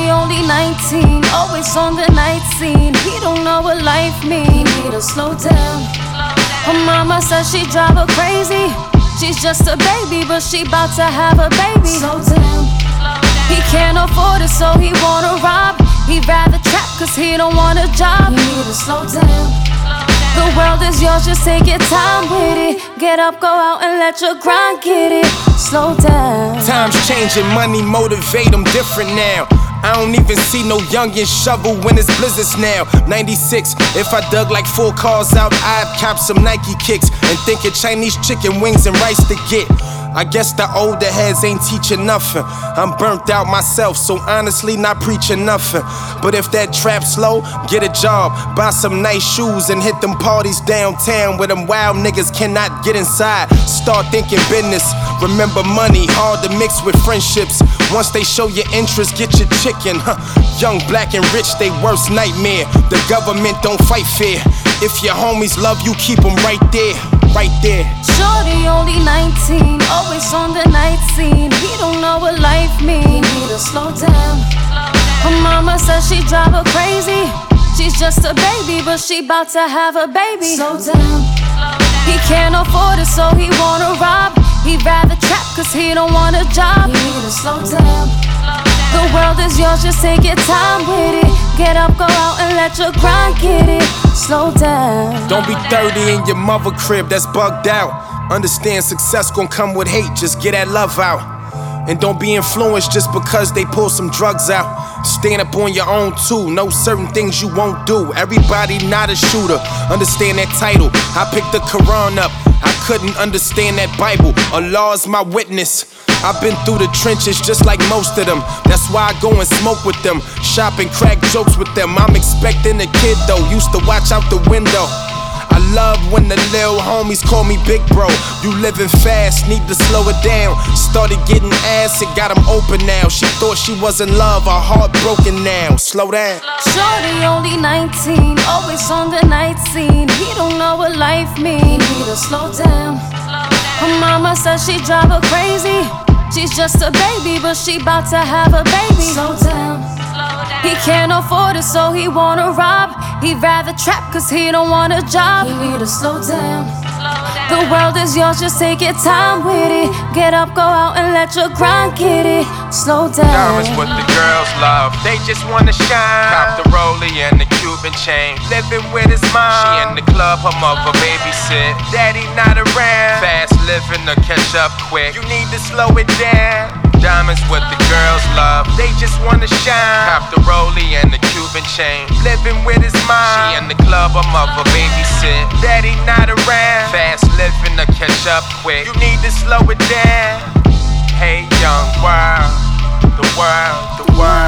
only 19, always on the night scene. He don't know what life means. He need to slow down. Her mama says she drive her crazy. She's just a baby, but she bout to have a baby. Slow down. He can't afford it, so he wanna rob. He'd rather trap, cause he don't want a job. You need to slow down. The world is yours, just take your time with it. Get up, go out and let your grind get it. Slow down. Times changing, money motivate, I'm different now. I don't even see no youngin' shovel when it's blizzards now. 96, if I dug like 4 cars out, I'd cop some Nike kicks and think of Chinese chicken wings and rice to get. I guess the older heads ain't teaching nothing. I'm burnt out myself, so honestly not preaching nothing. But if that trap's slow, get a job, buy some nice shoes and hit them parties downtown where them wild niggas cannot get inside. Start thinking business. Remember, money hard to mix with friendships. Once they show your interest, get your chicken. Young, black, and rich, they worst nightmare. The government don't fight fair. If your homies love you, keep them right there. Right there. Shorty only 19, always on the night scene. He don't know what life means. He need to slow down. Her mama says she drive her crazy. She's just a baby, but she bout to have a baby. Slow down. He can't afford it, so he wanna rob. He'd rather trap, cause he don't want a job. You need to slow down. The world is yours, just take your time with it. Get up, go out and let your grind get it. Slow down. Don't be 30 in your mother crib, that's bugged out. Understand success gon' come with hate, just get that love out. And don't be influenced just because they pull some drugs out. Stand up on your own too, know certain things you won't do. Everybody not a shooter, understand that title. I picked the Quran up, I couldn't understand that Bible. Allah's my witness. I've been through the trenches just like most of them. That's why I go and smoke with them, shop and crack jokes with them. I'm expecting a kid though, used to watch out the window. I love when the lil homies call me big bro. You living fast, need to slow it down. Started getting ass, it got him open now. She thought she was in love, her heart broken now. Slow down. Shorty only 19, always on the night scene. He don't know what life means. He need to slow down. Her mama says she drive her crazy. She's just a baby, but she bout to have a baby. Slow down. He can't afford it, so he wanna rob. He'd rather trap, cause he don't want a job. You need to slow down. The world is yours, just take your time with it. Get up, go out and let your grind get it. Slow down. Diamonds what the girls love, they just wanna shine. Cop the rollie and the Cuban chain, living with his mom. She in the club, her mother babysit. Daddy not around, fast living to catch up quick. You need to slow it down. Diamonds what the girls love, they just wanna shine. Cop the rollie and the Cuban chain, living with his mom. She in the club, her mother babysit. Daddy not around, fast living to catch up quick. You need to slow it down. Hey young world, the world, the world.